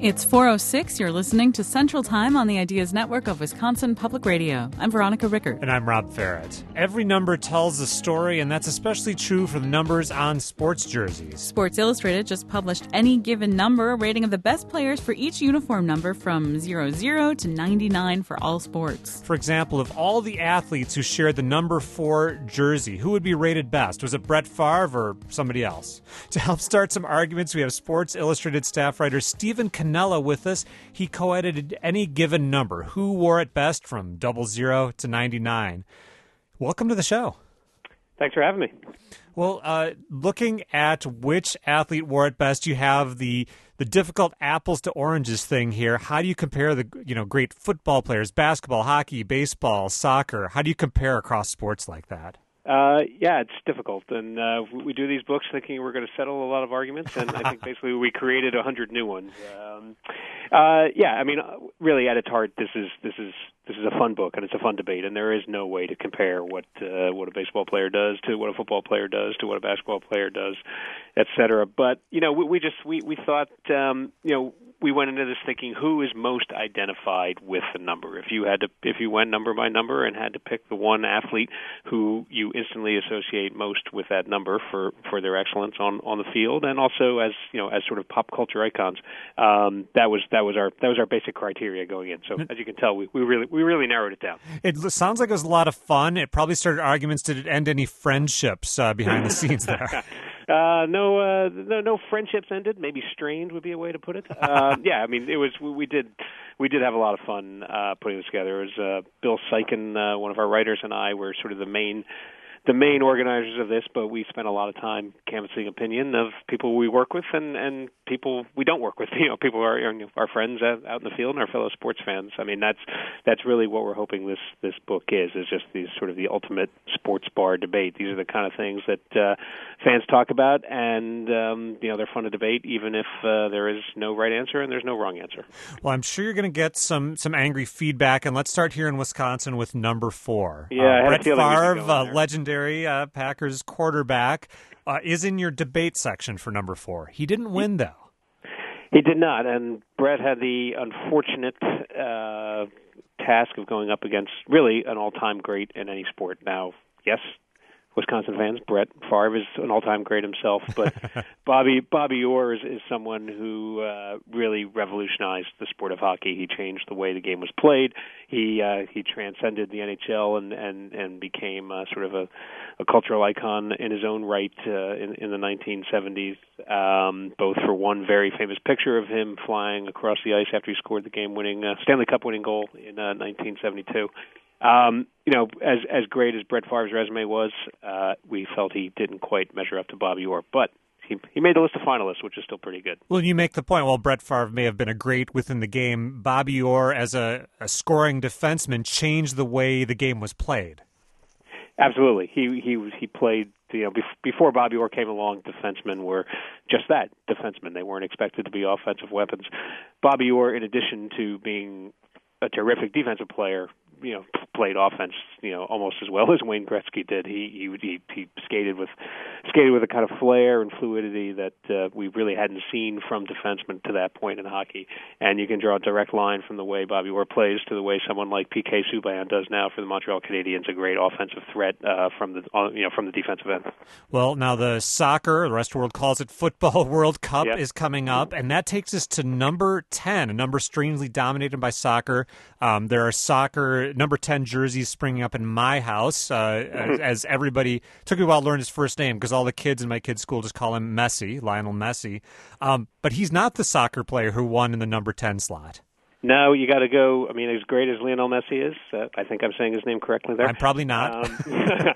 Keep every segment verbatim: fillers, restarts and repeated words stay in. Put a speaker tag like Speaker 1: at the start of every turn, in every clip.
Speaker 1: It's four oh six. You're listening to Central Time on the Ideas Network of Wisconsin Public Radio. I'm Veronica Rickert.
Speaker 2: And I'm Rob Ferret. Every number tells a story, and that's especially true for the numbers on sports jerseys.
Speaker 1: Sports Illustrated just published Any Given Number, a rating of the best players for each uniform number from zero zero to ninety-nine for all sports.
Speaker 2: For example, of all the athletes who shared the number four jersey, who would be rated best? Was it Brett Favre or somebody else? To help start some arguments, we have Sports Illustrated staff writer Stephen Cannella with us. He co-edited Any Given Number, who wore it best from double zero to ninety-nine. Welcome to the show.
Speaker 3: Thanks for having me.
Speaker 2: Well, uh, looking at which athlete wore it best, you have the the difficult apples to oranges thing here. How do you compare the you know great football players, basketball, hockey, baseball, soccer? How do you compare across sports like that?
Speaker 3: Uh, yeah, it's difficult, and uh, we do these books thinking we're going to settle a lot of arguments, and I think basically we created a hundred new ones. Um, uh, yeah, I mean, really, at its heart, this is this is this is a fun book, and it's a fun debate, and there is no way to compare what uh, what a baseball player does to what a football player does to what a basketball player does, et cetera. But you know, we, we just we we thought um, you know. We went into this thinking who is most identified with the number. If you had to, if you went number by number and had to pick the one athlete who you instantly associate most with that number for, for their excellence on, on the field, and also as you know as sort of pop culture icons, um, that was that was our that was our basic criteria going in. So as you can tell, we, we really we really narrowed it down.
Speaker 2: It sounds like it was a lot of fun. It probably started arguments. Did it end any friendships uh, behind the scenes there?
Speaker 3: Uh, no, uh, no, no friendships ended. Maybe strained would be a way to put it. Uh, yeah, I mean, it was. We, we did, we did have a lot of fun uh, putting this together. It was uh, Bill Syken, uh, one of our writers, and I were sort of the main, the main organizers of this. But we spent a lot of time canvassing opinion of people we work with and, and people we don't work with. You know, people are you know, our friends out, out in the field and our fellow sports fans. I mean, that's that's really what we're hoping this this book is. Is just these sort of the ultimate sports bar debate. These are the kind of things that uh, fans talk about, and um, you know they're fun to debate, even if uh, there is no right answer and there's no wrong answer.
Speaker 2: Well, I'm sure you're going to get some some angry feedback, and let's start here in Wisconsin with number four.
Speaker 3: Yeah,
Speaker 2: uh, Brett Favre, uh, legendary uh, Packers quarterback, uh, is in your debate section for number four. He didn't win, though.
Speaker 3: He did not, and Brett had the unfortunate uh, task of going up against really an all-time great in any sport. Now, yes, Wisconsin fans, Brett Favre is an all-time great himself, but Bobby Bobby Orr is, is someone who uh, really revolutionized the sport of hockey. He changed the way the game was played. He uh, he transcended the N H L and and and became uh, sort of a, a cultural icon in his own right uh, in, in the nineteen seventies. Um, both for one very famous picture of him flying across the ice after he scored the game-winning uh, Stanley Cup-winning goal in uh, nineteen seventy-two. Um, you know, as as great as Brett Favre's resume was, uh, we felt he didn't quite measure up to Bobby Orr, but he he made the list of finalists, which is still pretty good.
Speaker 2: Well, you make the point, while Brett Favre may have been a great within the game, Bobby Orr, as a, a scoring defenseman, changed the way the game was played.
Speaker 3: Absolutely. He he he played, you know, before Bobby Orr came along, defensemen were just that, defensemen. They weren't expected to be offensive weapons. Bobby Orr, in addition to being a terrific defensive player, you know, played offense, you know, almost as well as Wayne Gretzky did. He he he, he skated with skated with a kind of flair and fluidity that uh, we really hadn't seen from defensemen to that point in hockey. And you can draw a direct line from the way Bobby Orr plays to the way someone like P K Subban does now for the Montreal Canadiens, a great offensive threat uh, from the uh, you know from the defensive end.
Speaker 2: Well, now the soccer, the rest of the world calls it football World Cup,
Speaker 3: yep.
Speaker 2: is coming up, and that takes us to number ten, a number strangely dominated by soccer. Um, there are soccer number ten jerseys springing up in my house, uh, as, as everybody took me a while to learn his first name because all the kids in my kids' school just call him Messi, Lionel Messi. Um, but he's not the soccer player who won in the number ten slot.
Speaker 3: No, you got to go. I mean, as great as Lionel Messi is, uh, I think I'm saying his name correctly there.
Speaker 2: I'm probably not.
Speaker 3: Um,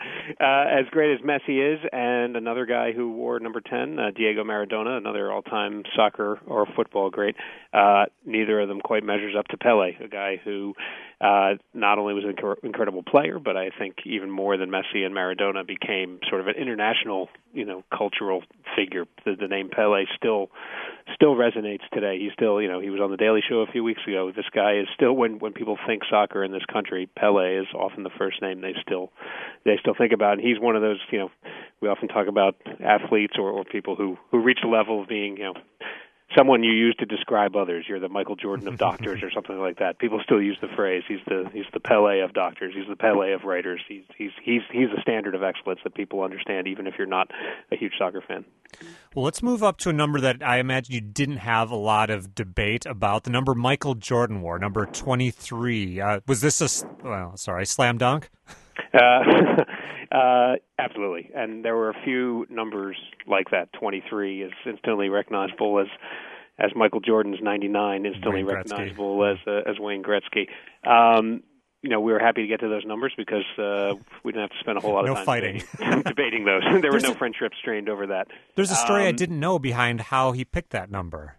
Speaker 3: uh, as great as Messi is, and another guy who wore number ten, uh, Diego Maradona, another all-time soccer or football great. Uh, neither of them quite measures up to Pele, a guy who uh, not only was an inc- incredible player, but I think even more than Messi and Maradona became sort of an international, you know, cultural figure. The, the name Pele still still resonates today. He still, you know, he was on the Daily Show a few weeks ago. This guy is still, when when people think soccer in this country, Pele is often the first name they still they still think about. And he's one of those, you know, we often talk about athletes or, or people who who reach the level of being, you know, someone you use to describe others. You're the Michael Jordan of doctors or something like that. People still use the phrase. He's the he's the Pele of doctors. He's the Pele of writers. He's he's he's he's a standard of excellence that people understand, even if you're not a huge soccer fan.
Speaker 2: Well, let's move up to a number that I imagine you didn't have a lot of debate about. The number Michael Jordan wore, number twenty-three. Uh, was this a well, sorry, slam dunk?
Speaker 3: Uh, uh, absolutely. And there were a few numbers like that. twenty-three is instantly recognizable as as Michael Jordan's ninety-nine, instantly recognizable as uh, as Wayne Gretzky. Um, you know, we were happy to get to those numbers because uh, we didn't have to spend a whole lot of
Speaker 2: no
Speaker 3: time
Speaker 2: fighting.
Speaker 3: debating, debating those. There
Speaker 2: There's
Speaker 3: were no
Speaker 2: a,
Speaker 3: friendships strained over that.
Speaker 2: There's a story
Speaker 3: um,
Speaker 2: I didn't know behind how he picked that number.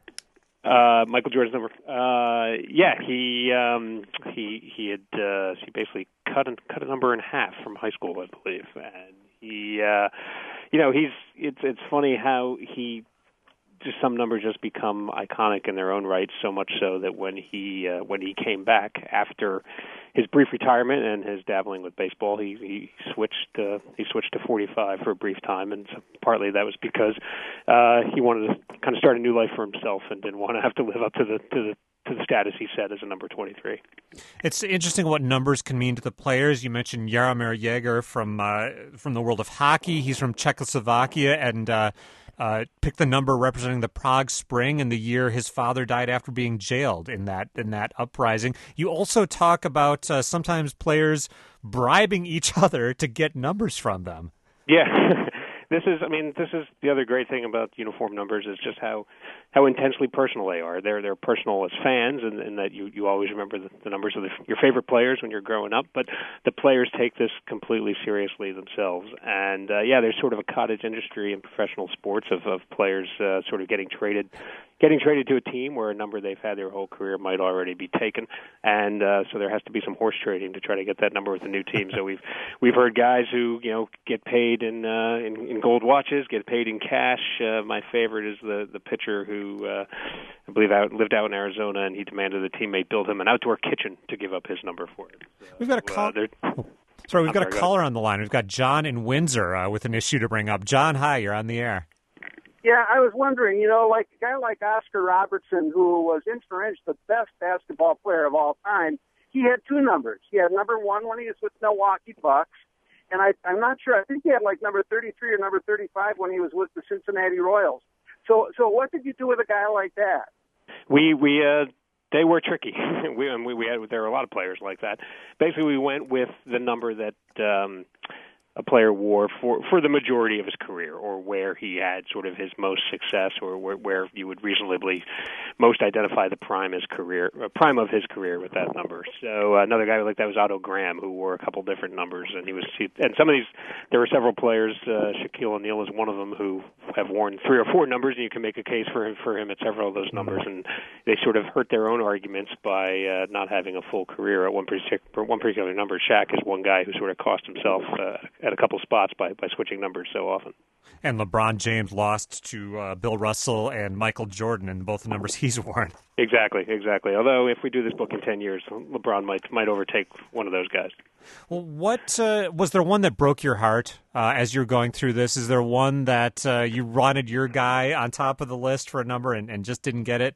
Speaker 3: Uh, Michael Jordan's number. Uh, yeah, he um, he he had uh, he basically cut a, cut a number in half from high school, I believe, and he, uh, you know, he's it's it's funny how he just some numbers just become iconic in their own right, so much so that when he uh, when he came back after his brief retirement and his dabbling with baseball, he he switched uh, he switched to forty-five for a brief time, and so partly that was because uh, he wanted to kind of start a new life for himself and didn't want to have to live up to the to the to the status he set as a number twenty-three.
Speaker 2: It's interesting what numbers can mean to the players. You mentioned Jaromir Jagr from uh, from the world of hockey. He's from Czechoslovakia and uh, uh, picked the number representing the Prague Spring and the year his father died after being jailed in that in that uprising. You also talk about uh, sometimes players bribing each other to get numbers from them.
Speaker 3: Yeah. This is, I mean, this is the other great thing about uniform numbers is just how, how intensely personal they are. They're they're personal as fans, and, and that you, you always remember the, the numbers of the, your favorite players when you're growing up. But the players take this completely seriously themselves, and uh, yeah, there's sort of a cottage industry in professional sports of of players uh, sort of getting traded. Getting traded to a team where a number they've had their whole career might already be taken, and uh, so there has to be some horse trading to try to get that number with a new team. So we've we've heard guys who you know get paid in uh, in, in gold watches, get paid in cash. Uh, my favorite is the the pitcher who uh, I believe out, lived out in Arizona, and he demanded the teammate build him an outdoor kitchen to give up his number for it. So,
Speaker 2: we've got a call. Uh, oh, sorry, we've I'm got sorry, a caller on the line. We've got John in Windsor uh, with an issue to bring up. John, hi, you're on the air.
Speaker 4: Yeah, I was wondering, you know, like a guy like Oscar Robertson, who was inch for inch the best basketball player of all time, he had two numbers. He had number one when he was with Milwaukee Bucks, and I, I'm not sure, I think he had like number thirty-three or number thirty-five when he was with the Cincinnati Royals. So so what did you do with a guy like that?
Speaker 3: We, we, uh, they were tricky. we, we, we had, there were a lot of players like that. Basically, we went with the number that, um, a player wore for, for the majority of his career, or where he had sort of his most success, or where, where you would reasonably most identify the prime his career, uh, prime of his career with that number. So uh, another guy like that was Otto Graham, who wore a couple different numbers, and he was he, and some of these there were several players. Uh, Shaquille O'Neal is one of them who have worn three or four numbers, and you can make a case for him for him at several of those numbers, and they sort of hurt their own arguments by uh, not having a full career at one particular one particular number. Shaq is one guy who sort of cost himself Uh, at a couple spots by, by switching numbers so often.
Speaker 2: And LeBron James lost to uh, Bill Russell and Michael Jordan in both the numbers he's worn.
Speaker 3: Exactly, exactly. Although if we do this book in ten years, LeBron might might overtake one of those guys.
Speaker 2: Well, what uh, was there one that broke your heart uh, as you're going through this? Is there one that uh, you wanted your guy on top of the list for a number and, and just didn't get it?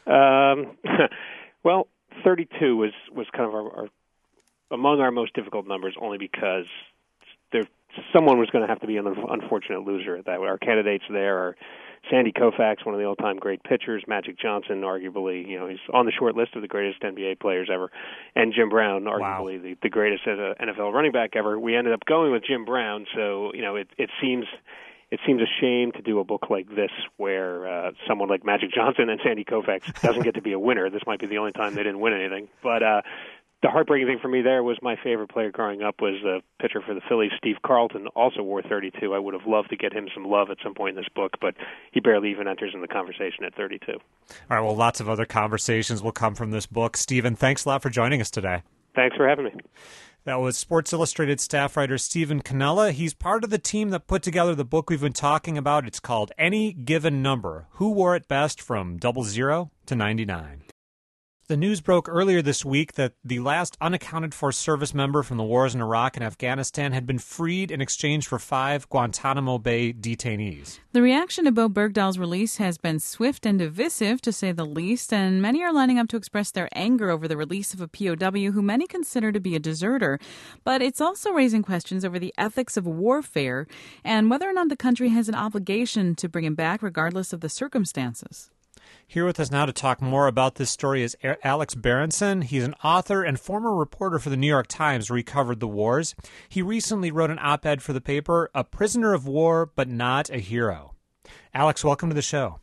Speaker 3: Um, well, thirty-two was, was kind of our, our among our most difficult numbers, only because there someone was going to have to be an unfortunate loser at that. Our candidates there are Sandy Koufax, one of the all-time great pitchers, Magic Johnson, arguably, you know, he's on the short list of the greatest N B A players ever, and Jim Brown, arguably wow. the, the greatest uh, N F L running back ever. We ended up going with Jim Brown, so, you know, it, it seems it seems a shame to do a book like this where uh, someone like Magic Johnson and Sandy Koufax doesn't get to be a winner. This might be the only time they didn't win anything, but uh, the heartbreaking thing for me there was my favorite player growing up was a pitcher for the Phillies, Steve Carlton, also wore thirty-two. I would have loved to get him some love at some point in this book, but he barely even enters in the conversation at thirty-two.
Speaker 2: All right, well, lots of other conversations will come from this book. Stephen, thanks a lot for joining us today.
Speaker 3: Thanks for having me.
Speaker 2: That was Sports Illustrated staff writer Stephen Cannella. He's part of the team that put together the book we've been talking about. It's called Any Given Number: Who Wore It Best from Double Zero to ninety-nine. The news broke earlier this week that the last unaccounted-for service member from the wars in Iraq and Afghanistan had been freed in exchange for five Guantanamo Bay detainees.
Speaker 1: The reaction to Bo Bergdahl's release has been swift and divisive, to say the least, and many are lining up to express their anger over the release of a P O W who many consider to be a deserter. But it's also raising questions over the ethics of warfare and whether or not the country has an obligation to bring him back regardless of the circumstances.
Speaker 2: Here with us now to talk more about this story is Alex Berenson. He's an author and former reporter for the New York Times where he covered the wars. He recently wrote an op-ed for the paper, A Prisoner of War, but Not a Hero. Alex, welcome to the show.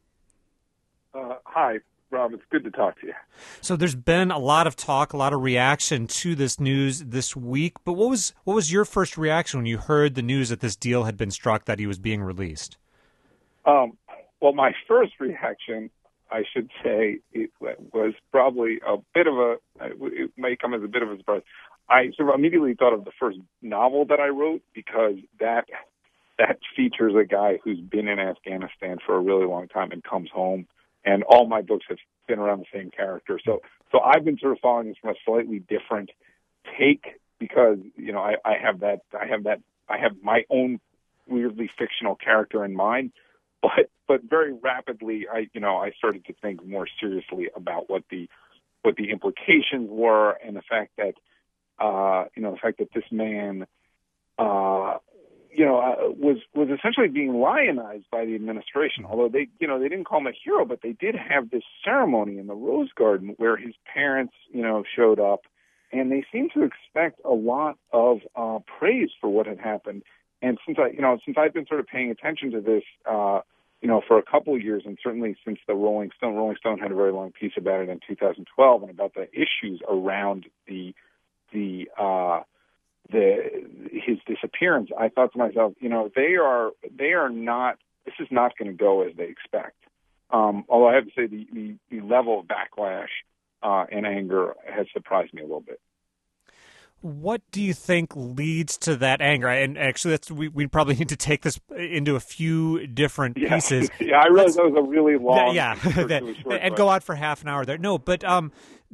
Speaker 5: Uh, hi, Rob. It's good to talk to you.
Speaker 2: So there's been a lot of talk, a lot of reaction to this news this week. But what was what was your first reaction when you heard the news that this deal had been struck, that he was being released?
Speaker 5: Um, well, my first reaction, I should say, it was probably a bit of a, it may come as a bit of a surprise. I sort of immediately thought of the first novel that I wrote, because that that features a guy who's been in Afghanistan for a really long time and comes home, and all my books have been around the same character. So so I've been sort of following this from a slightly different take, because, you know, I, I have that, I have that, I have my own weirdly fictional character in mind. But but very rapidly, I you know I started to think more seriously about what the what the implications were, and the fact that uh, you know the fact that this man uh, you know uh, was was essentially being lionized by the administration. Although they you know they didn't call him a hero, but they did have this ceremony in the Rose Garden where his parents you know showed up, and they seemed to expect a lot of uh, praise for what had happened. And since I, you know, since I've been sort of paying attention to this, uh, you know, for a couple of years, and certainly since the Rolling Stone, Rolling Stone had a very long piece about it in two thousand twelve, and about the issues around the the uh, the his disappearance, I thought to myself, you know, they are they are not. This is not going to go as they expect. Um, although I have to say, the the, the level of backlash uh, and anger has surprised me a little bit.
Speaker 2: What do you think leads to that anger? And actually, that's we we probably need to take this into a few different
Speaker 5: yeah.
Speaker 2: pieces.
Speaker 5: yeah, I realized that was a really long,
Speaker 2: yeah, that, and go on for half an hour there. No, but um,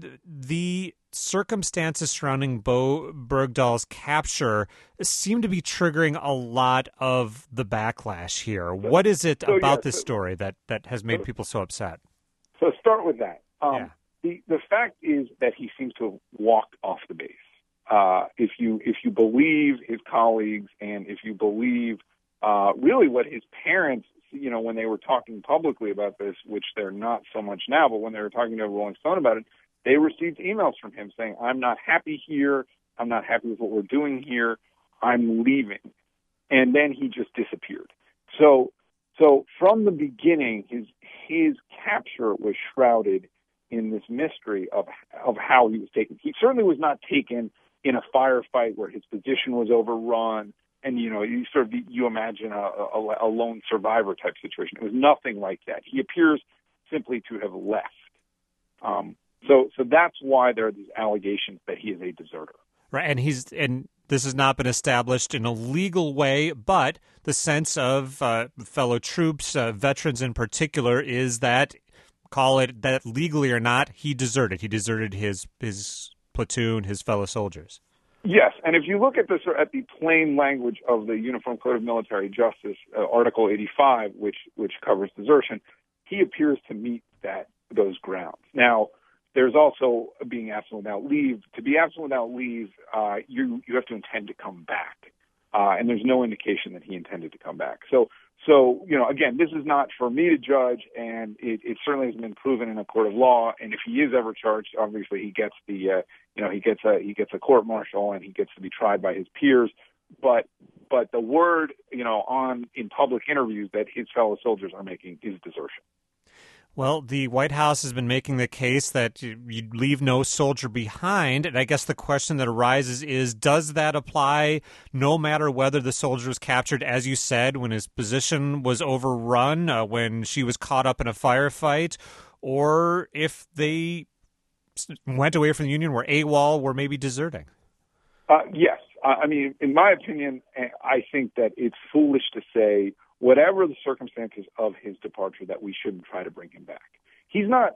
Speaker 2: the circumstances surrounding Bo Bergdahl's capture seem to be triggering a lot of the backlash here. What is it so, about yeah, this so, story that, that has made so, people so upset?
Speaker 5: So start with that. Um,
Speaker 2: yeah.
Speaker 5: The the fact is that he seems to have walked off the base. Uh, if you if you believe his colleagues, and if you believe uh, really what his parents, you know, when they were talking publicly about this, which they're not so much now, but when they were talking to Rolling Stone about it, they received emails from him saying, "I'm not happy here. I'm not happy with what we're doing here. I'm leaving." And then he just disappeared. So so from the beginning, his his capture was shrouded in this mystery of of how he was taken. He certainly was not taken in a firefight where his position was overrun, and you know, you sort of you imagine a, a, a lone survivor type situation. It was nothing like that. He appears simply to have left. Um, so, so that's why there are these allegations that he is a deserter.
Speaker 2: Right, and he's and this has not been established in a legal way, but the sense of uh, fellow troops, uh, veterans in particular, is that, call it that legally or not, he deserted. He deserted his his. platoon, his fellow soldiers.
Speaker 5: Yes, and if you look at the at the plain language of the Uniform Code of Military Justice, uh, Article eighty-five, which which covers desertion, he appears to meet that those grounds. Now, there's also being absent without leave. To be absent without leave, uh, you you have to intend to come back, uh, and there's no indication that he intended to come back. So. So, you know, again, this is not for me to judge, and it, it certainly hasn't been proven in a court of law. And if he is ever charged, obviously he gets the, uh, you know, he gets a he gets a court martial, and he gets to be tried by his peers. But but the word, you know, on in public interviews that his fellow soldiers are making is desertion.
Speaker 2: Well, the White House has been making the case that you leave no soldier behind, and I guess the question that arises is, does that apply no matter whether the soldier was captured, as you said, when his position was overrun, uh, when she was caught up in a firefight, or if they went away from the Union, were AWOL, were maybe deserting?
Speaker 5: Uh, yes. I mean, in my opinion, I think that it's foolish to say, whatever the circumstances of his departure, that we shouldn't try to bring him back. He's not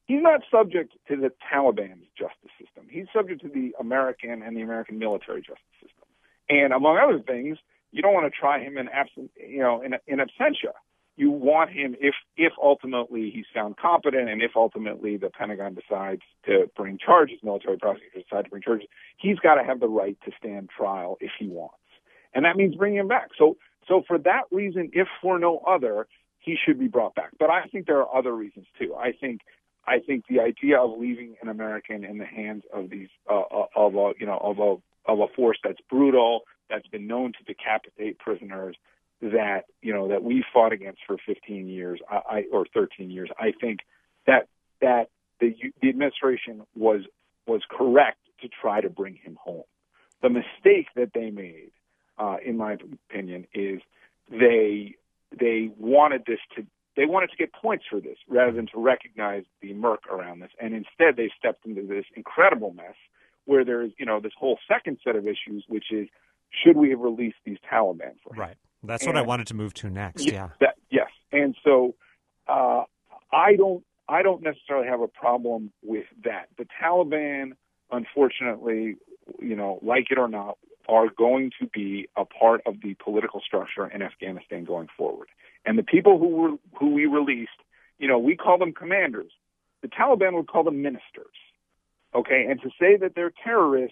Speaker 5: he's not subject to the Taliban's justice system. He's subject to the American and the American military justice system. And among other things, you don't want to try him in absent, you know, in, in absentia. You want him if if ultimately he's found competent and if ultimately the Pentagon decides to bring charges, military prosecutors decide to bring charges, he's got to have the right to stand trial if he wants. And that means bringing him back. So so for that reason, if for no other, he should be brought back. But I think there are other reasons too. I think I think the idea of leaving an American in the hands of these uh, of a you know of a of a force that's brutal, that's been known to decapitate prisoners, that you know that we fought against for fifteen years, I, I, or thirteen years. I think that that the, the administration was was correct to try to bring him home. The mistake that they made, uh, in my opinion, is they they wanted this to they wanted to get points for this rather than to recognize the murk around this, and instead they stepped into this incredible mess where there's you know this whole second set of issues, which is should we have released these Taliban for him?
Speaker 2: Right. That's
Speaker 5: and,
Speaker 2: what I wanted to move to next.
Speaker 5: Yeah.
Speaker 2: Yeah.
Speaker 5: That, yes. And so uh, I don't I don't necessarily have a problem with that. The Taliban, unfortunately, you know, like it or not, are going to be a part of the political structure in Afghanistan going forward. And the people who were who we released, you know, we call them commanders. The Taliban would call them ministers. Okay, and to say that they're terrorists,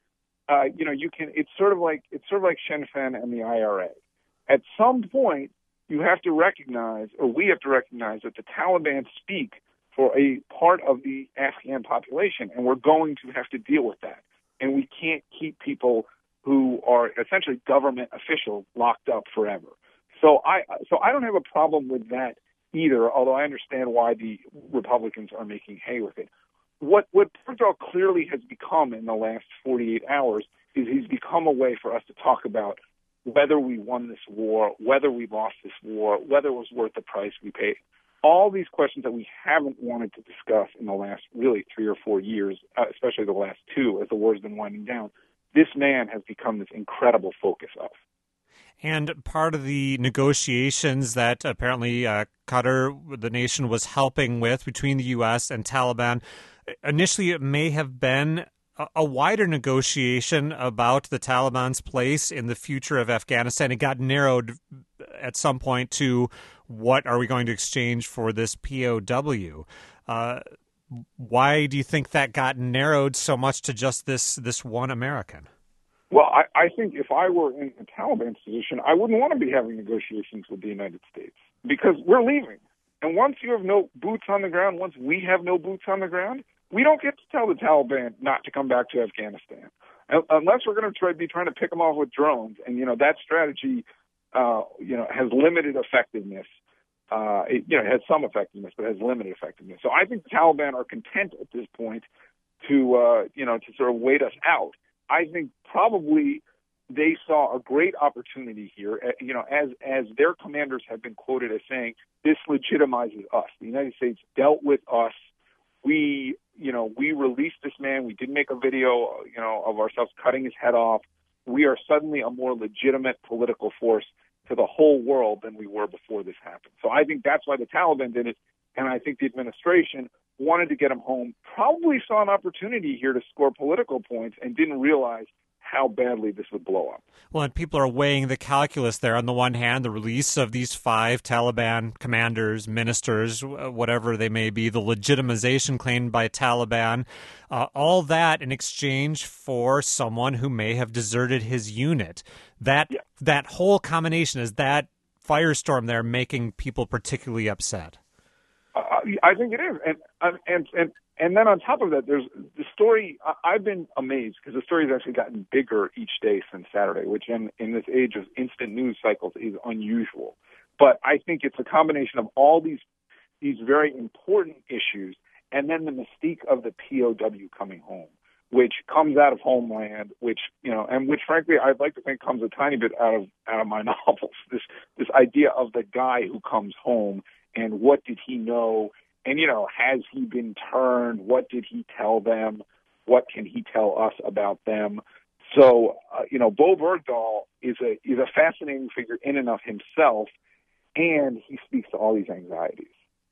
Speaker 5: uh, you know, you can. It's sort of like it's sort of like Sinn Féin and the I R A. At some point, you have to recognize, or we have to recognize, that the Taliban speak for a part of the Afghan population, and we're going to have to deal with that. And we can't keep people who are essentially government officials locked up forever. So I, so I don't have a problem with that either, although I understand why the Republicans are making hay with it. What what Bergdahl clearly has become in the last forty-eight hours is he's become a way for us to talk about whether we won this war, whether we lost this war, whether it was worth the price we paid. All these questions that we haven't wanted to discuss in the last really three or four years, uh, especially the last two as the war's been winding down, this man has become this incredible focus of.
Speaker 2: And part of the negotiations that apparently uh, Qatar, the nation, was helping with between the U S and Taliban, initially it may have been a wider negotiation about the Taliban's place in the future of Afghanistan. It got narrowed at some point to what are we going to exchange for this P O W. Uh, why do you think that got narrowed so much to just this this one American?
Speaker 5: Well, I, I think if I were in the Taliban's position, I wouldn't want to be having negotiations with the United States because we're leaving. And once you have no boots on the ground, once we have no boots on the ground, we don't get to tell the Taliban not to come back to Afghanistan unless we're going to try be trying to pick them off with drones. And, you know, that strategy, uh, you know, has limited effectiveness. Uh, it, you know, it has some effectiveness, but has limited effectiveness. So I think the Taliban are content at this point to, uh, you know, to sort of wait us out. I think probably they saw a great opportunity here, you know, as as their commanders have been quoted as saying, this legitimizes us. The United States dealt with us. We, you know, we released this man. We did make a video, you know, of ourselves cutting his head off. We are suddenly a more legitimate political force to the whole world than we were before this happened. So I think that's why the Taliban did it. And I think the administration wanted to get him home, probably saw an opportunity here to score political points and didn't realize how badly this would blow up.
Speaker 2: Well, and people are weighing the calculus there. On the one hand, the release of these five Taliban commanders, ministers, whatever they may be, the legitimization claimed by Taliban, uh, all that in exchange for someone who may have deserted his unit. That yeah. that whole combination, is that firestorm there making people particularly upset?
Speaker 5: Uh, I think it is, and and and and then on top of that, there's the story. I've been amazed because the story has actually gotten bigger each day since Saturday, which in in this age of instant news cycles is unusual. But I think it's a combination of all these these very important issues, and then the mystique of the P O W coming home, which comes out of Homeland, which you know, and which frankly I'd like to think comes a tiny bit out of out of my novels. This this idea of the guy who comes home. And what did he know? And, you know, has he been turned? What did he tell them? What can he tell us about them? So, uh, you know, Bo Bergdahl is a is a fascinating figure in and of himself, and he speaks to all these anxieties.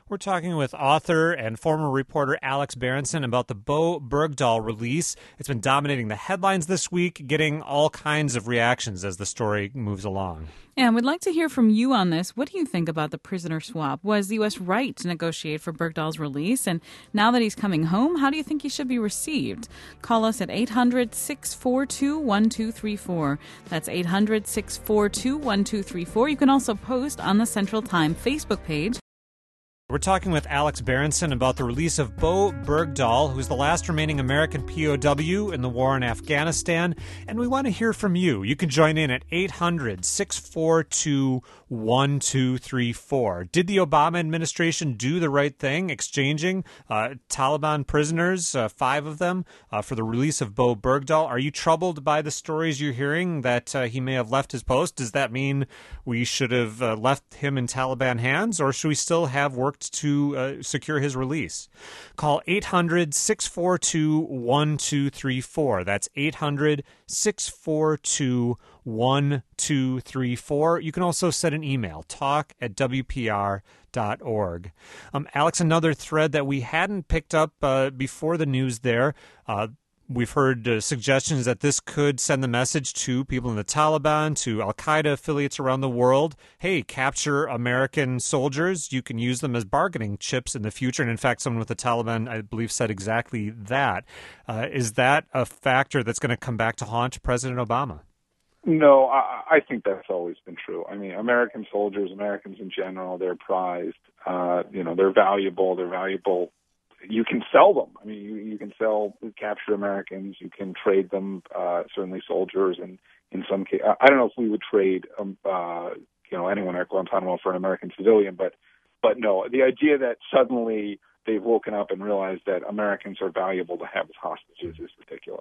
Speaker 2: We're talking with author and former reporter Alex Berenson about the Bo Bergdahl release. It's been dominating the headlines this week, getting all kinds of reactions as the story moves along.
Speaker 1: And we'd like to hear from you on this. What do you think about the prisoner swap? Was the U S right to negotiate for Bergdahl's release? And now that he's coming home, how do you think he should be received? Call us at eight hundred, six four two, one two three four. That's eight hundred, six four two, one two three four. You can also post on the Central Time Facebook page.
Speaker 2: We're talking with Alex Berenson about the release of Bo Bergdahl, who's the last remaining American P O W in the war in Afghanistan, and we want to hear from you. You can join in at eight hundred, six four two, one two three four. Did the Obama administration do the right thing, exchanging uh, Taliban prisoners, uh, five of them, uh, for the release of Bo Bergdahl? Are you troubled by the stories you're hearing that uh, he may have left his post? Does that mean we should have uh, left him in Taliban hands, or should we still have worked to uh, secure his release? Call eight hundred, six four two, one two three four. That's eight hundred, six four two, one two three four. You can also send an email, talk at W P R dot org. Um, Alex, another thread that we hadn't picked up uh, before the news there, uh, we've heard uh, suggestions that this could send the message to people in the Taliban, to al-Qaeda affiliates around the world. Hey, capture American soldiers. You can use them as bargaining chips in the future. And in fact, someone with the Taliban, I believe, said exactly that. Uh, is that a factor that's going to come back to haunt President Obama?
Speaker 5: No, I, I think that's always been true. I mean, American soldiers, Americans in general, they're prized. Uh, you know, they're valuable. They're valuable. You can sell them. I mean, you, you can sell captured Americans. You can trade them, uh, certainly soldiers. And in some cases, I don't know if we would trade, um, uh, you know, anyone at Guantanamo for an American civilian, but, but no, the idea that suddenly they've woken up and realized that Americans are valuable to have as hostages is ridiculous.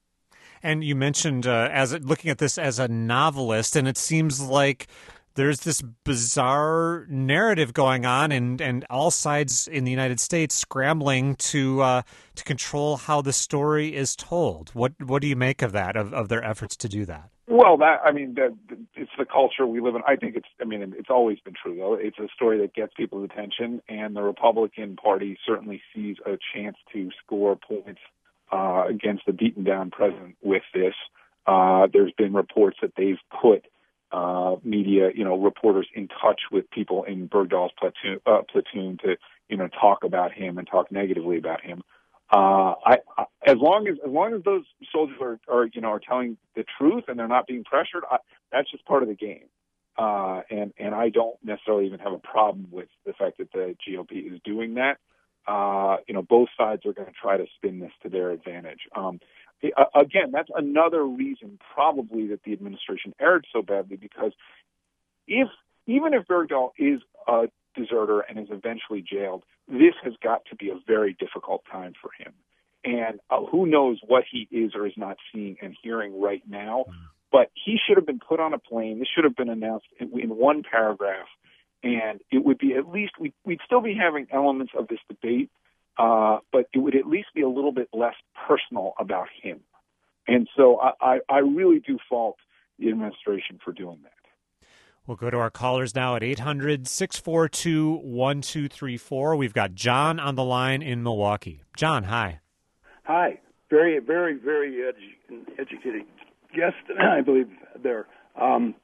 Speaker 2: And you mentioned uh, as looking at this as a novelist, and it seems like there's this bizarre narrative going on, and, and all sides in the United States scrambling to uh, to control how the story is told. What what do you make of that, of, of their efforts to do that?
Speaker 5: Well, that I mean, that, it's the culture we live in. I think it's. I mean, it's always been true, though. It's a story that gets people's attention, and the Republican Party certainly sees a chance to score points uh, against the beaten down president with this. Uh, there's been reports that they've put Uh, media, you know, reporters in touch with people in Bergdahl's platoon, uh, platoon to, you know, talk about him and talk negatively about him. Uh, I, I, as long as as long as those soldiers are, are, you know, are telling the truth and they're not being pressured, I, that's just part of the game. Uh, and and I don't necessarily even have a problem with the fact that the G O P is doing that. Uh, you know, both sides are going to try to spin this to their advantage. Um, Again, that's another reason probably that the administration erred so badly, because if even if Bergdahl is a deserter and is eventually jailed, this has got to be a very difficult time for him. And uh, who knows what he is or is not seeing and hearing right now. But he should have been put on a plane. This should have been announced in, in one paragraph. And it would be at least, we'd, we'd still be having elements of this debate, Uh, but it would at least be a little bit less personal about him. And so I, I, I really do fault the administration for doing that.
Speaker 2: We'll go to our callers now at eight hundred, six four two, one two three four. We've got John on the line in Milwaukee. John, hi.
Speaker 6: Hi. Very, very, very edu- educated guest, I believe, there. Um,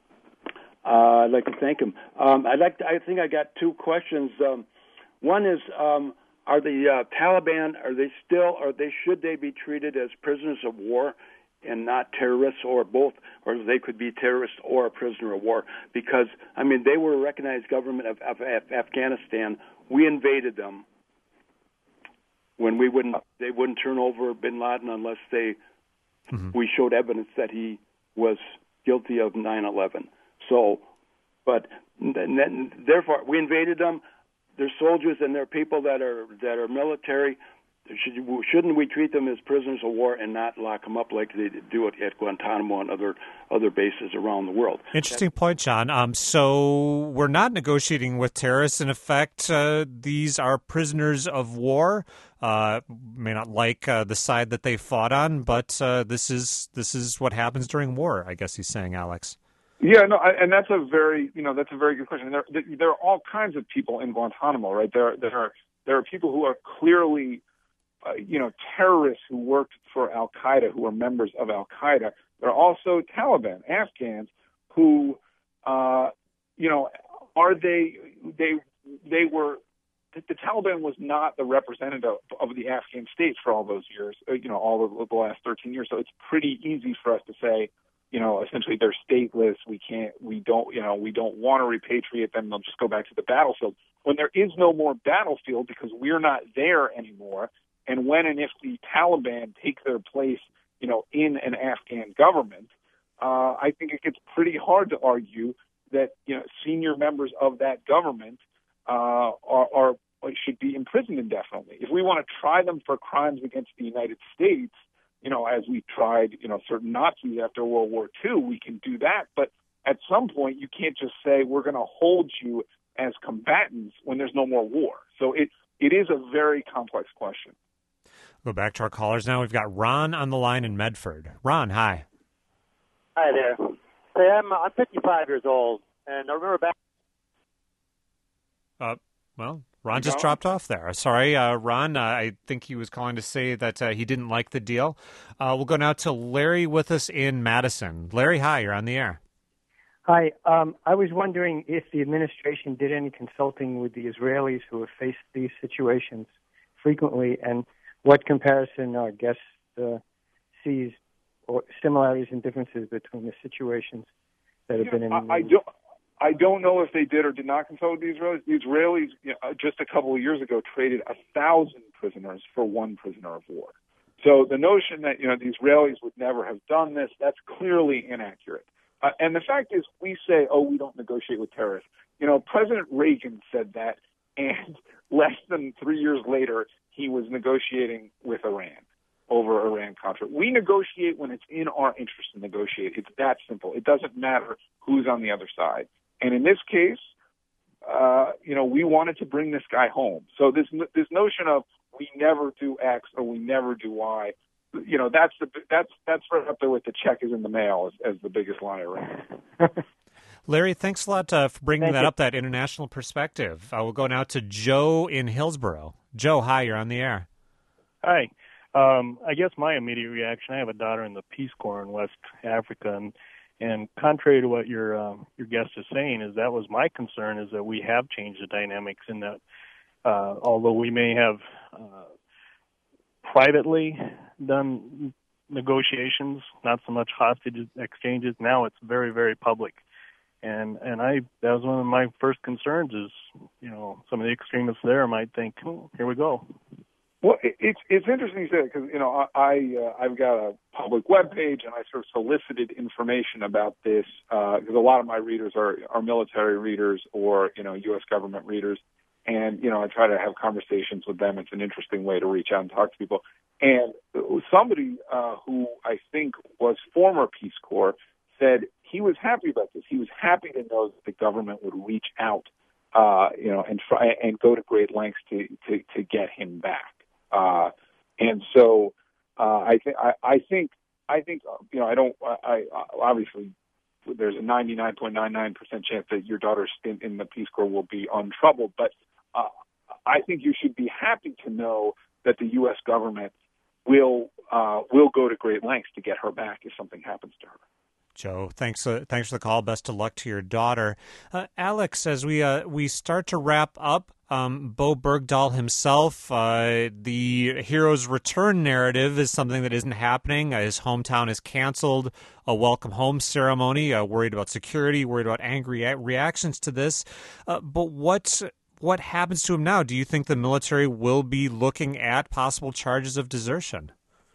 Speaker 6: uh, I'd like to thank him. Um, I'd like to, I think I got two questions. Um, one is, um, Are the uh, Taliban, are they still, are they, should they be treated as prisoners of war and not terrorists, or both, or they could be terrorists or a prisoner of war? Because, I mean, they were a recognized government of, of, of Afghanistan. We invaded them when we wouldn't, they wouldn't turn over bin Laden unless they, mm-hmm. we showed evidence that he was guilty of nine eleven. So, but then, therefore, we invaded them. They're soldiers and they're people that are that are military. Should, shouldn't we treat them as prisoners of war and not lock them up like they do it at Guantanamo and other other bases around the world?
Speaker 2: Interesting point, John. Um, so we're not negotiating with terrorists. In effect, uh, these are prisoners of war. Uh, may not like uh, the side that they fought on, but uh, this is this is what happens during war, I guess he's saying, Alex.
Speaker 5: Yeah, no, I, and that's a very, you know, that's a very good question. There, there are all kinds of people in Guantanamo, right? There, there are, there are people who are clearly, uh, you know, terrorists who worked for Al Qaeda, who are members of Al Qaeda. There are also Taliban, Afghans, who, uh, you know, are they, they, they were. The Taliban was not the representative of the Afghan state for all those years, you know, all of the last thirteen years. So it's pretty easy for us to say, you know, essentially they're stateless. We can't, we don't, you know, we don't want to repatriate them. They'll just go back to the battlefield. When there is no more battlefield because we're not there anymore, and when and if the Taliban take their place, you know, in an Afghan government, uh, I think it gets pretty hard to argue that, you know, senior members of that government uh, are, are should be imprisoned indefinitely. If we want to try them for crimes against the United States, you know, as we tried, you know, certain Nazis after World War Two, we can do that. But at some point, you can't just say we're going to hold you as combatants when there's no more war. So it it is a very complex question.
Speaker 2: Go back to our callers now. We've got Ron on the line in Medford. Ron, hi.
Speaker 7: Hi there. Say, I'm I'm fifty-five years old, and I remember back.
Speaker 2: Uh, well, Ron just dropped off there. Sorry, uh, Ron. Uh, I think he was calling to say that uh, he didn't like the deal. Uh, we'll go now to Larry with us in Madison. Larry, hi. You're on the air.
Speaker 8: Hi. Um, I was wondering if the administration did any consulting with the Israelis who have faced these situations frequently, and what comparison our guest uh, sees or similarities and differences between the situations that have
Speaker 5: you
Speaker 8: been in.
Speaker 5: I, I don't. I don't know if they did or did not consult with the Israelis. The Israelis, you know, just a couple of years ago, traded a thousand prisoners for one prisoner of war. So the notion that, you know, the Israelis would never have done this, that's clearly inaccurate. Uh, and the fact is, we say, oh, we don't negotiate with terrorists. You know, President Reagan said that, and less than three years later, he was negotiating with Iran over Iran-Contra. We negotiate when it's in our interest to negotiate. It's that simple. It doesn't matter who's on the other side. And in this case, uh, you know, we wanted to bring this guy home. So this this notion of we never do X or we never do Y, you know, that's the that's that's right up there with the check is in the mail as, as the biggest lie around.
Speaker 2: Larry, thanks a lot uh, for bringing
Speaker 8: Thank
Speaker 2: that
Speaker 8: you.
Speaker 2: up, that international perspective. Uh, we'll go now to Joe in Hillsborough. Joe, hi. You're on the air.
Speaker 9: Hi. Um, I guess my immediate reaction, I have a daughter in the Peace Corps in West Africa, and And contrary to what your um, your guest is saying, is that was my concern, is that we have changed the dynamics in that uh, although we may have uh, privately done negotiations, not so much hostage exchanges, now it's very, very public. And and I that was one of my first concerns is, you know, some of the extremists there might think, oh, here we go.
Speaker 5: Well, it's it's interesting you say that because, you know, I uh, I've got a public webpage and I sort of solicited information about this because uh, a lot of my readers are are military readers or, you know, U S government readers, and, you know, I try to have conversations with them. It's an interesting way to reach out and talk to people. And somebody uh, who I think was former Peace Corps said he was happy about this. He was happy to know that the government would reach out, uh, you know, and try and go to great lengths to to, to get him back. Uh, and so, uh, I think, I, I think, I think, you know, I don't, I, I obviously there's a ninety-nine point nine nine percent chance that your daughter's stint in the Peace Corps will be untroubled. But, uh, I think you should be happy to know that the U S government will, uh, will go to great lengths to get her back if something happens to her.
Speaker 2: Joe, thanks. Uh, thanks for the call. Best of luck to your daughter, uh, Alex. As we uh, we start to wrap up, um, Bo Bergdahl himself, uh, the hero's return narrative is something that isn't happening. Uh, his hometown is canceled. A welcome home ceremony. Uh, worried about security. Worried about angry reactions to this. Uh, but what what happens to him now? Do you think the military will be looking at possible charges of desertion?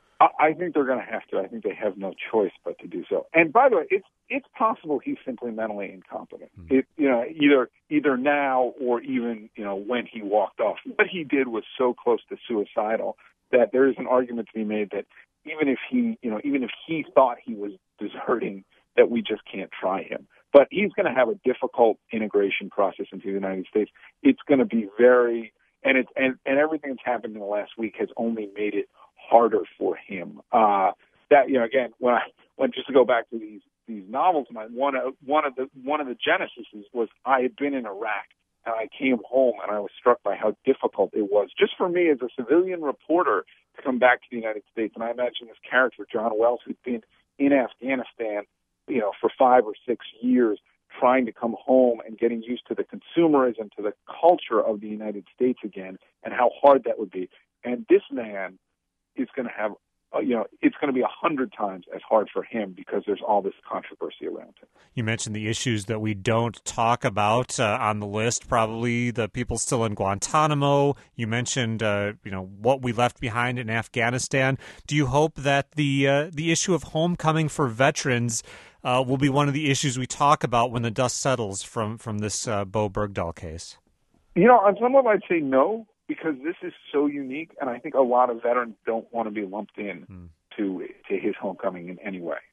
Speaker 5: I think they're going to have to. I think they have no choice but to do so. And by the way, it's it's possible he's simply mentally incompetent. Mm. It, you know, either either now or even, you know, when he walked off. What he did was so close to suicidal that there is an argument to be made that even if he, you know, even if he thought he was deserting, that we just can't try him. But he's going to have a difficult integration process into the United States. It's going to be very, and it's and, and everything that's happened in the last week has only made it harder for him. Uh, that, you know, again, when I when just to go back to these these novels of mine, one of one of the one of the genesis was I had been in Iraq and I came home and I was struck by how difficult it was just for me as a civilian reporter to come back to the United States. And I imagine this character, John Wells, who'd been in Afghanistan, you know, for five or six years, trying to come home and getting used to the consumerism, to the culture of the United States again, and how hard that would be. And this man is going to have, uh, you know, it's going to be a hundred times as hard for him because there's all this controversy around him.
Speaker 2: You mentioned the issues that we don't talk about uh, on the list, probably the people still in Guantanamo. You mentioned, uh, you know, what we left behind in Afghanistan. Do you hope that the uh, the issue of homecoming for veterans uh, will be one of the issues we talk about when the dust settles from, from this uh, Bo Bergdahl case?
Speaker 5: You know, on some level I'd say no, because this is so unique, and I think a lot of veterans don't want to be lumped in hmm. to to his homecoming in any way.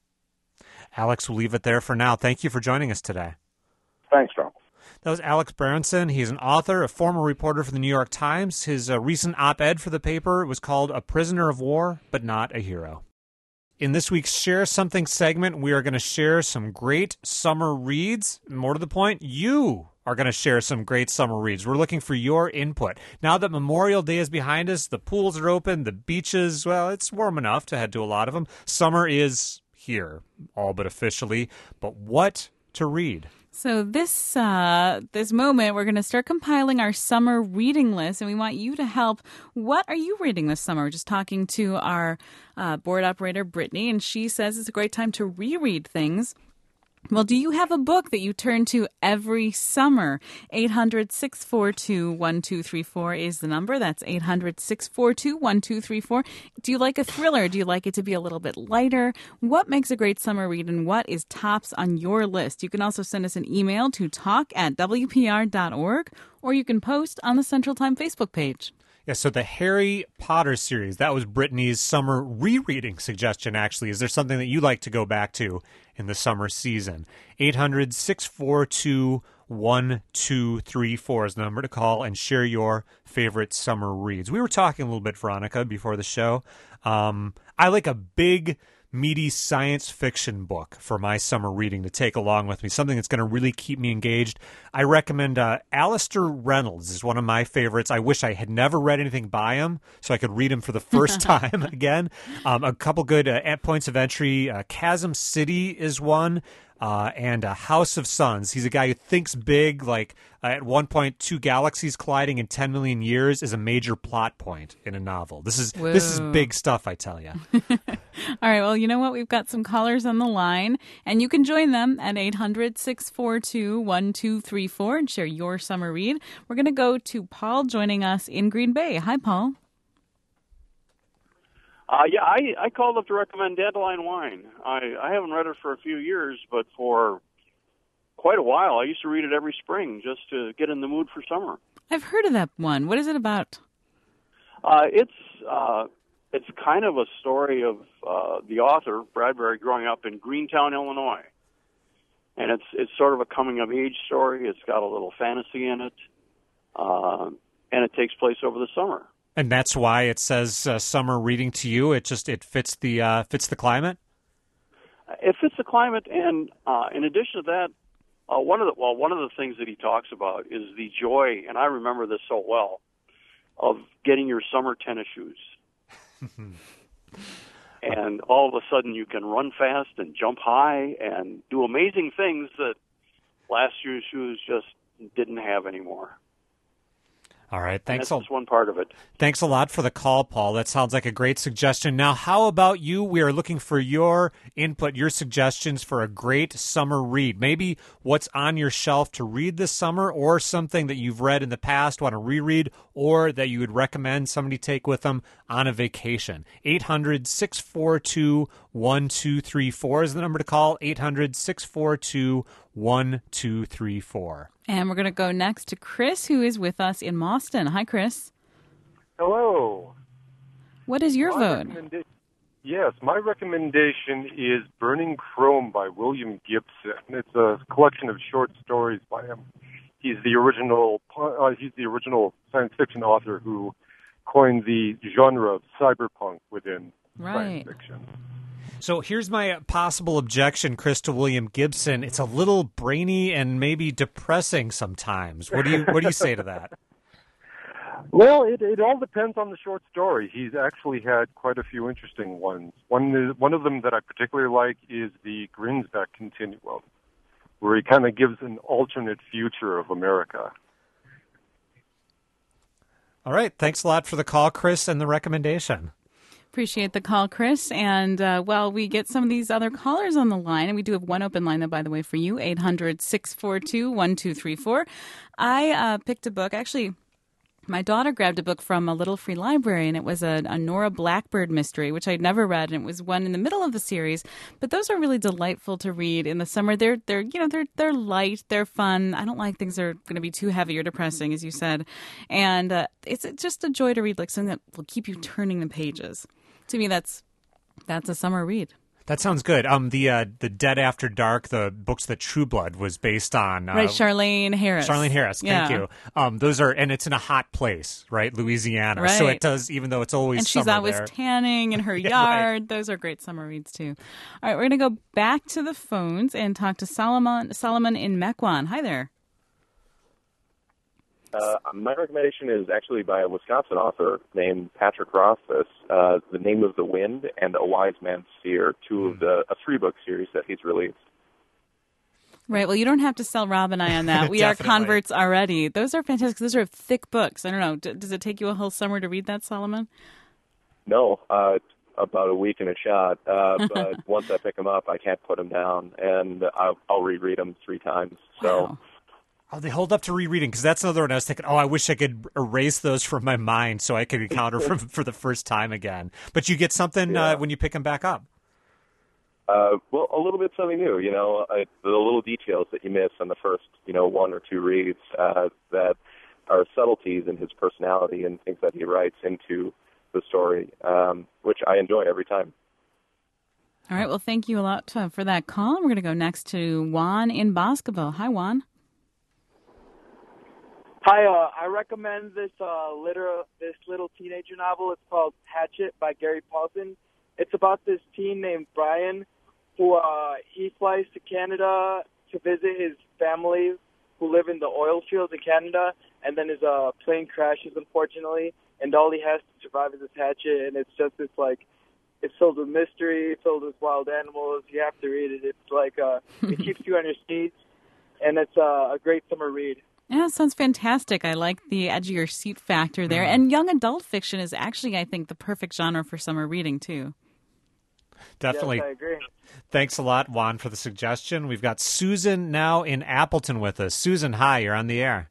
Speaker 2: Alex, we'll leave it there for now. Thank you for joining us today.
Speaker 5: Thanks, Tom.
Speaker 2: That was Alex Berenson. He's an author, a former reporter for the New York Times. His uh, recent op-ed for the paper was called A Prisoner of War, but Not a Hero. In this week's Share Something segment, we are going to share some great summer reads. More to the point, you are going to share some great summer reads. We're looking for your input. Now that Memorial Day is behind us, the pools are open, the beaches, well, it's warm enough to head to a lot of them. Summer is here, all but officially. But what to read?
Speaker 1: So this uh, this moment, we're going to start compiling our summer reading list, and we want you to help. What are you reading this summer? We're just talking to our uh, board operator, Brittany, and she says it's a great time to reread things. Well, do you have a book that you turn to every summer? eight hundred, six four two, one two three four is the number. That's eight hundred, six four two, one two three four. Do you like a thriller? Do you like it to be a little bit lighter? What makes a great summer read, and what is tops on your list? You can also send us an email to talk at w p r dot org, or you can post on the Central Time Facebook page.
Speaker 2: Yeah, so the Harry Potter series, that was Brittany's summer rereading suggestion, actually. Is there something that you like to go back to in the summer season? eight hundred, six four two, one two three four is the number to call and share your favorite summer reads. We were talking a little bit, Veronica, before the show. Um, I like a big, meaty science fiction book for my summer reading to take along with me, something that's going to really keep me engaged. I recommend uh, Alastair Reynolds is one of my favorites. I wish I had never read anything by him so I could read him for the first time again. Um, a couple good uh, points of entry. Uh, Chasm City is one. Uh, and uh, House of Suns. He's a guy who thinks big, like uh, at one point, two galaxies colliding in ten million years is a major plot point in a novel. This is Whoa. This is big stuff, I tell you.
Speaker 1: All right, well, you know what? We've got some callers on the line, and you can join them at eight hundred, six four two, one two three four and share your summer read. We're going to go to Paul joining us in Green Bay. Hi, Paul.
Speaker 10: Uh, yeah, I, I called up to recommend Dandelion Wine. I, I haven't read it for a few years, but for quite a while. I used to read it every spring just to get in the mood for summer.
Speaker 1: I've heard of that one. What is it about?
Speaker 10: Uh, it's uh, it's kind of a story of uh, the author, Bradbury, growing up in Greentown, Illinois. And it's it's sort of a coming-of-age story. It's got a little fantasy in it, uh, and it takes place over the summer.
Speaker 2: And that's why it says uh, summer reading to you. It just it fits the uh, fits the climate.
Speaker 10: It fits the climate, and uh, in addition to that, uh, one of the well, one of the things that he talks about is the joy, and I remember this so well, of getting your summer tennis shoes, and all of a sudden you can run fast and jump high and do amazing things that last year's shoes just didn't have anymore.
Speaker 2: All right, thanks.
Speaker 10: That's just one part of it.
Speaker 2: Thanks a lot for the call, Paul. That sounds like a great suggestion. Now, how about you? We are looking for your input, your suggestions for a great summer read. Maybe what's on your shelf to read this summer, or something that you've read in the past, want to reread, or that you would recommend somebody take with them on a vacation. eight hundred, six four two, one two three four is the number to call. eight hundred, six four two, one two three four.
Speaker 1: And we're going to go next to Chris, who is with us in Boston. Hi, Chris.
Speaker 11: Hello.
Speaker 1: What is your
Speaker 11: my
Speaker 1: vote?
Speaker 11: Yes, my recommendation is Burning Chrome by William Gibson. It's a collection of short stories by him. He's the original. Uh, he's the original science fiction author who coined the genre of cyberpunk within
Speaker 1: right.
Speaker 11: science fiction.
Speaker 2: So here's my possible objection, Chris, to William Gibson. It's a little brainy and maybe depressing sometimes. What do you What do you say to that?
Speaker 11: Well, it, it all depends on the short story. He's actually had quite a few interesting ones. One is, one of them that I particularly like is the Grinsbeck Continuum, where he kind of gives an alternate future of America.
Speaker 2: All right. Thanks a lot for the call, Chris, and the recommendation.
Speaker 1: Appreciate the call, Chris. And uh, while we get some of these other callers on the line, and we do have one open line, though, by the way, for you, eight hundred, six four two, one two three four. I uh, picked a book. Actually, my daughter grabbed a book from a little free library, and it was a, a Nora Blackbird mystery, which I'd never read, and it was one in the middle of the series. But those are really delightful to read in the summer. They're they're you know they're they're light, they're fun. I don't like things that are going to be too heavy or depressing, as you said, and uh, it's just a joy to read, like something that will keep you turning the pages. To me, that's that's a summer read.
Speaker 2: That sounds good. Um, the uh, the Dead After Dark, the books that True Blood was based on. Uh,
Speaker 1: right, Charlene Harris.
Speaker 2: Charlene Harris, thank
Speaker 1: yeah.
Speaker 2: you. Um, those are, and it's in a hot place, right, Louisiana.
Speaker 1: Right.
Speaker 2: So it does, even though it's always
Speaker 1: and she's
Speaker 2: summer
Speaker 1: always
Speaker 2: there.
Speaker 1: tanning in her
Speaker 2: Yeah,
Speaker 1: yard.
Speaker 2: right.
Speaker 1: Those are great summer reads too. All right, we're going to go back to the phones and talk to Solomon Solomon in Mequon. Hi there.
Speaker 12: Uh, my recommendation is actually by a Wisconsin author named Patrick Rothfuss. Uh, The Name of the Wind and A Wise Man's Fear, two of the a three-book series that he's released.
Speaker 1: Right. Well, you don't have to sell Rob and I on that. We are converts already. Those are fantastic. Those are thick books. I don't know. D- does it take you a whole summer to read that, Solomon?
Speaker 12: No, uh, about a week and a shot. Uh, but once I pick them up, I can't put them down, and I'll, I'll reread them three times. So.
Speaker 1: Wow.
Speaker 2: Oh, they hold up to rereading, because that's another one I was thinking, oh, I wish I could erase those from my mind so I could encounter them for the first time again. But you get something
Speaker 12: Yeah.
Speaker 2: uh, when you pick them back up.
Speaker 12: Uh, well, a little bit something new, you know, uh, the little details that you miss on the first, you know, one or two reads uh, that are subtleties in his personality and things that he writes into the story, um, which I enjoy every time.
Speaker 1: All right. Well, thank you a lot uh, for that call. We're going to go next to Juan in Boscoville. Hi, Juan.
Speaker 13: Hi, uh, I recommend this uh, liter- this little teenager novel. It's called Hatchet by Gary Paulson. It's about this teen named Brian who uh, he flies to Canada to visit his family who live in the oil fields in Canada, and then his uh, plane crashes, unfortunately, and all he has to survive is this hatchet, and it's just this, like, it's filled with mystery, filled with wild animals. You have to read it. It's like, uh, it keeps you on your seats, and it's uh, a great summer read.
Speaker 1: Yeah, it sounds fantastic. I like the edge of your seat factor there. And young adult fiction is actually, I think, the perfect genre for summer reading, too.
Speaker 2: Definitely.
Speaker 13: Yes, I agree.
Speaker 2: Thanks a lot, Juan, for the suggestion. We've got Susan now in Appleton with us. Susan, hi, you're on the air.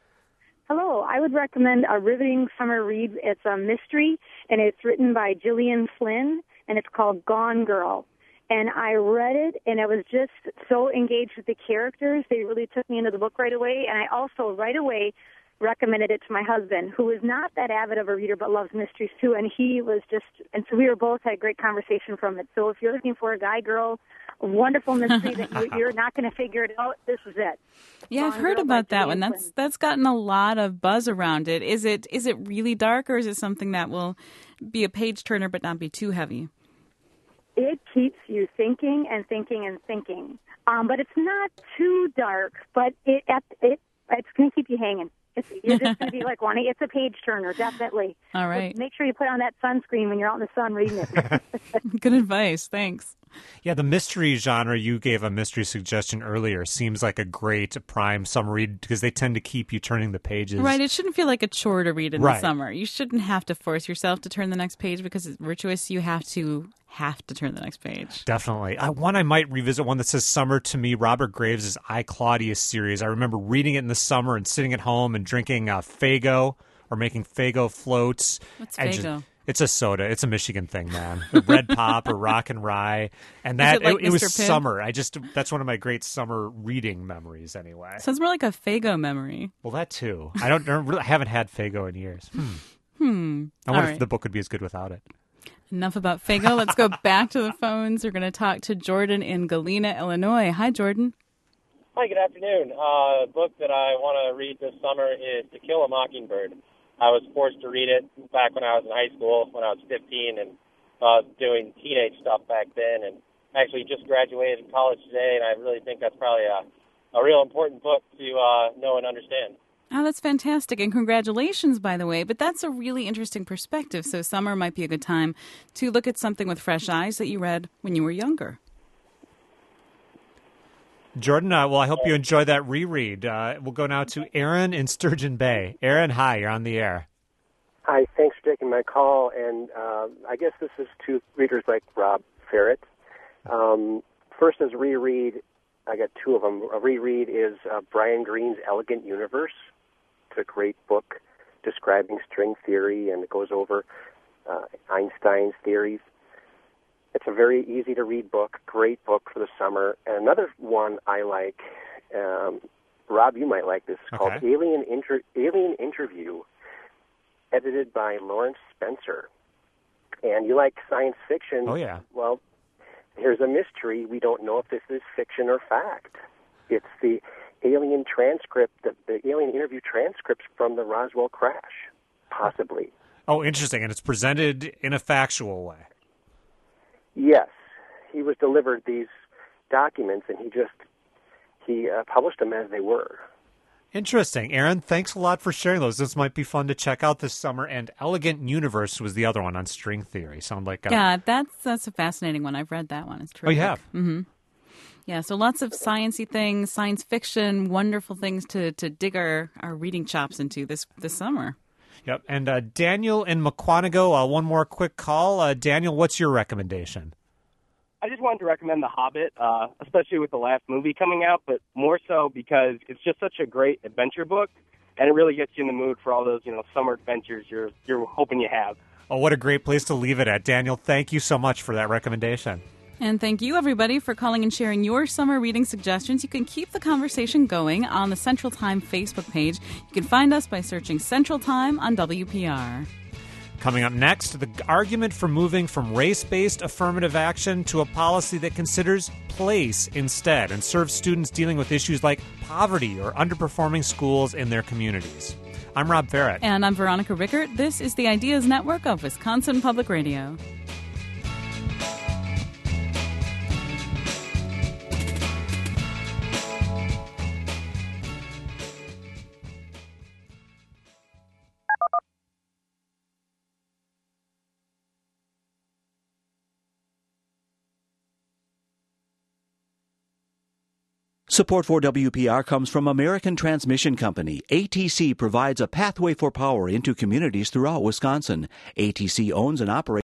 Speaker 14: Hello. I would recommend a riveting summer read. It's a mystery, and it's written by Gillian Flynn, and it's called Gone Girl. And I read it, and I was just so engaged with the characters. They really took me into the book right away. And I also right away recommended it to my husband, who is not that avid of a reader but loves mysteries too. And he was just, and so we were both had great conversation from it. So if you're looking for a guy-girl, wonderful mystery that you, you're not going to figure it out, this is it.
Speaker 1: Yeah, I've heard about that one. That's that's gotten a lot of buzz around it. Is it is it really dark, or is it something that will be a page turner but not be too heavy?
Speaker 14: It keeps you thinking and thinking and thinking, um, but it's not too dark. But it, it it's going to keep you hanging. It's, you're just going to be like wanting. It's a page turner, definitely.
Speaker 1: All right.
Speaker 14: But make sure you put on that sunscreen when you're out in the sun reading it.
Speaker 1: Good advice. Thanks.
Speaker 2: Yeah, the mystery genre, you gave a mystery suggestion earlier, seems like a great prime summer read because they tend to keep you turning the pages.
Speaker 1: Right. It shouldn't feel like a chore to read in
Speaker 2: Right.
Speaker 1: the summer. You shouldn't have to force yourself to turn the next page because it's virtuous. You have to have to turn the next page.
Speaker 2: Definitely. I, one I might revisit, one that says Summer to Me, Robert Graves' I, Claudius series. I remember reading it in the summer and sitting at home and drinking uh, Faygo or making Faygo floats.
Speaker 1: What's
Speaker 2: And just-
Speaker 1: Faygo?
Speaker 2: It's a soda. It's a Michigan thing, man. Red Pop or Rock and Rye, and
Speaker 1: Is
Speaker 2: that
Speaker 1: it like
Speaker 2: it, it was
Speaker 1: Mister Pibb?
Speaker 2: summer. I just that's one of my great summer reading memories. Anyway,
Speaker 1: Sounds more like a Faygo memory.
Speaker 2: well, that too. I don't I really I haven't had Faygo in years. Hmm.
Speaker 1: Hmm.
Speaker 2: I
Speaker 1: All
Speaker 2: wonder
Speaker 1: right.
Speaker 2: if the book would be as good without it.
Speaker 1: Enough about Faygo. Let's go back to the phones. We're going to talk to Jordan in Galena, Illinois. Hi, Jordan.
Speaker 15: Hi, good afternoon. Uh, a book that I want to read this summer is To Kill a Mockingbird. I was forced to read it back when I was in high school, when I was fifteen, and uh, doing teenage stuff back then, and actually just graduated college today, and I really think that's probably a, a real important book to uh, know and understand.
Speaker 1: Oh, that's fantastic. And congratulations, by the way. But that's a really interesting perspective. So summer might be a good time to look at something with fresh eyes that you read when you were younger.
Speaker 2: Jordan, uh, well, I hope you enjoy that reread. Uh, we'll go now to Aaron in Sturgeon Bay. Aaron, hi, you're on the air.
Speaker 16: Hi, thanks for taking my call. And uh, I guess this is to readers like Rob Ferret. Um, first, as a reread, I got two of them. A reread is uh, Brian Greene's Elegant Universe. It's a great book describing string theory, and it goes over uh, Einstein's theories. It's a very easy-to-read book, great book for the summer. And another one I like, um, Rob, you might like this, it's called
Speaker 2: Okay.
Speaker 16: Alien, Inter- Alien Interview, edited by Lawrence Spencer. And you like science fiction?
Speaker 2: Oh, yeah.
Speaker 16: Well, here's a mystery. We don't know if this is fiction or fact. It's the alien transcript, the, the alien interview transcripts from the Roswell crash, possibly.
Speaker 2: Oh, interesting. And it's presented in a factual way.
Speaker 16: Yes, he was delivered these documents, and he just he uh, published them as they were.
Speaker 2: Interesting. Aaron, thanks a lot for sharing those. This might be fun to check out this summer. And Elegant Universe was the other one on string theory. Sound like a...
Speaker 1: Yeah, that's that's a fascinating one. I've read that one. It's terrific.
Speaker 2: Oh, you have?
Speaker 1: Mm-hmm. Yeah, so lots of sciencey things, science fiction, wonderful things to, to dig our, our reading chops into this this summer.
Speaker 2: Yep. And uh, Daniel in Mukwonago, uh, one more quick call. Uh, Daniel, what's your recommendation?
Speaker 17: I just wanted to recommend The Hobbit, uh, especially with the last movie coming out, but more so because it's just such a great adventure book, and it really gets you in the mood for all those, you know, summer adventures you're you're hoping you have.
Speaker 2: Oh, what a great place to leave it at. Daniel, thank you so much for that recommendation.
Speaker 1: And thank you, everybody, for calling and sharing your summer reading suggestions. You can keep the conversation going on the Central Time Facebook page. You can find us by searching Central Time on W P R.
Speaker 2: Coming up next, the argument for moving from race-based affirmative action to a policy that considers place instead and serves students dealing with issues like poverty or underperforming schools in their communities. I'm Rob Ferret.
Speaker 1: And I'm Veronica Rickert. This is the Ideas Network of Wisconsin Public Radio.
Speaker 18: Support for W P R comes from American Transmission Company. A T C provides a pathway for power into communities throughout Wisconsin. A T C owns and operates